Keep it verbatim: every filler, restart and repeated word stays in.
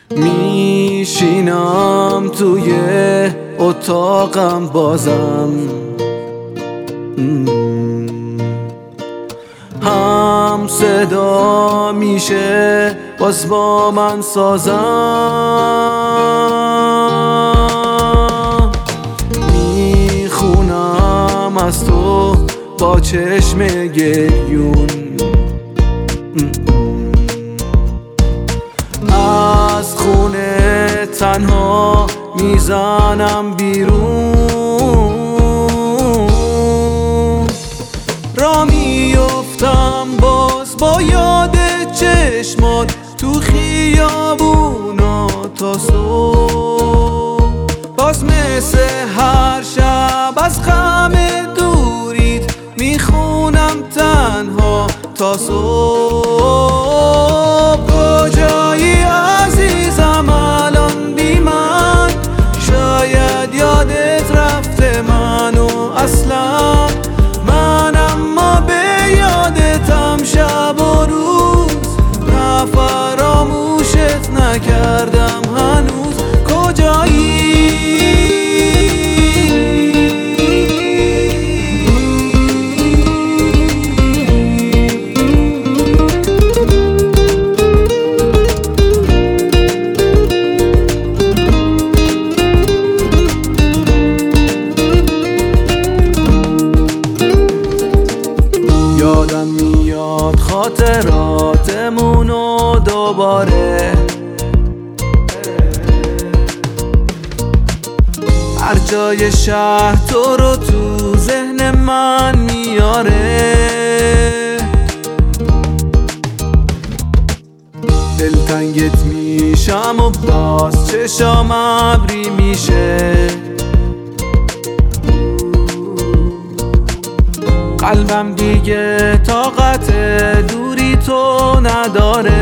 میشینم توی اتاقم بازم هم صدا میشه باز با من سازم میخونم از تو با چشم گریون از خونه تنها میزنم بیرون را میفتم باز با یاد چشمات تو خیابونا تا صبح باز مثل هر شب از غم دوریت میخونم تنها تا صبح کجایی عزیزم الان بی من شاید یادت رفته منو اصلا من اما به یادتم شب و روز نه فراموشت نکردم هنوز کجایی یادم میاد خاطراتمونو دوباره هر جای شهر تو رو تو ذهن من میاره دلتنگت میشم و باز چشام ابری میشه قلبم دیگه طاقت دوری تو نداره